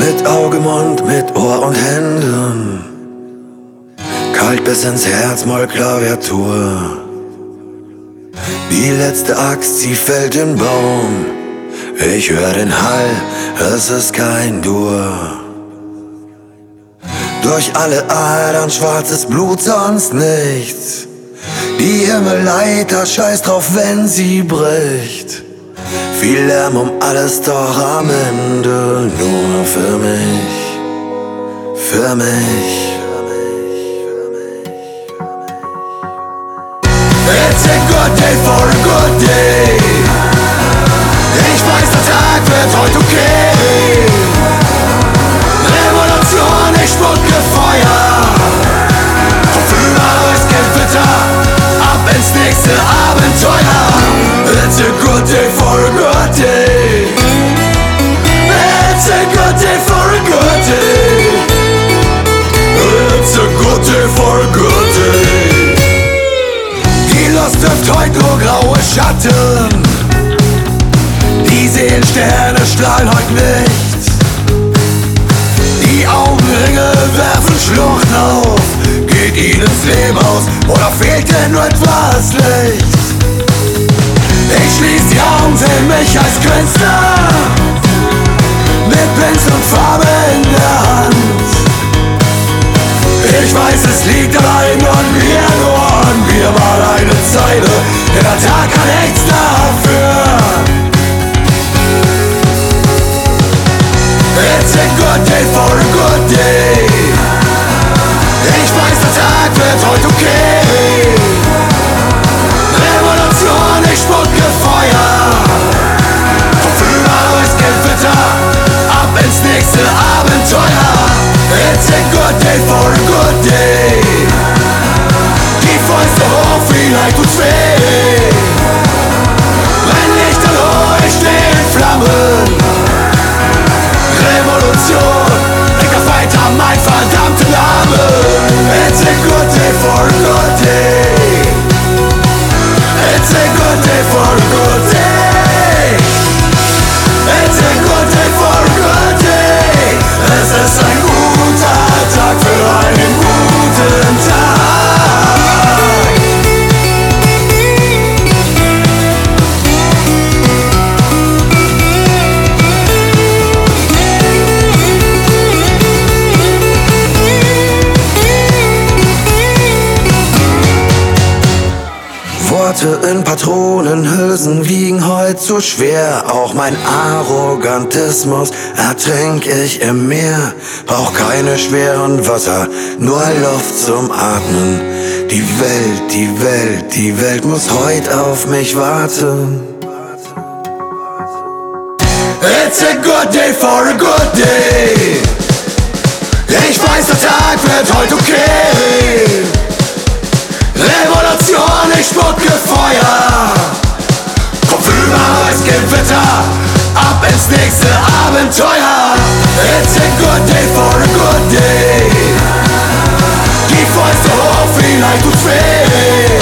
Mit Auge, Mund, mit Ohr und Händen. Kalt bis ins Herz, mal Klaviatur. Die letzte Axt, sie fällt den Baum. Ich hör den Hall, es ist kein Dur. Durch alle Adern schwarzes Blut, sonst nichts. Die Himmelleiter, scheiß drauf, wenn sie bricht. Viel Lärm um alles, doch am Ende nur für mich. Für mich. It's a good day for a good day. Ich weiß, der Tag wird heute okay. Revolution, ich spucke Feuer. Kopf über durchs Gewitter, ab ins nächste Abenteuer. It's a good day for a good day. It's a good day for a good day. It's a good day for a good day. Die Lust wirft heute nur graue Schatten. Die Seelensterne strahlen heute nicht. Die Augenringe werfen Schluchten auf. Geht ihnen ins Leben aus oder fehlt denn nur etwas Licht? Ich schließ die Augen, seh mich als Künstler mit Pinsel und Farbe in der Hand. Ich weiß, es liegt allein an mir mal eine Zeile, denn der Tag kann nichts dafür. It's a good day for a good day. Ich weiß, der Tag wird heute okay. Revolution, ich spucke Feuer. Kopf über durchs Gewitter, ab ins nächste Abenteuer. It's a good day for a good day. Die Fäuste hoch, vielleicht tut's weh. Wenn Lichter hoch, ich steh in Flammen. Revolution, ich auf weiter mein verdammten Namen. It's a good day for a good day. It's a good day for a good day. It's a good day for a good day. Es ist ein guter Tag für einen guten Tag. Worte in Patronenhülsen wiegen heute so schwer. Auch mein Arrogantismus ertränk ich im Meer. Brauch keine schweren Wasser, nur Luft zum Atmen. Die Welt, die Welt, die Welt muss heute auf mich warten. It's a good day for a good day. Ich weiß, der Tag wird heute okay. Revolution, ich spucke Feuer. Kopf über durchs Gewitter, ab ins nächste Abenteuer. It's a good day for a good day. Die Fäuste hoch, vielleicht tut's weh.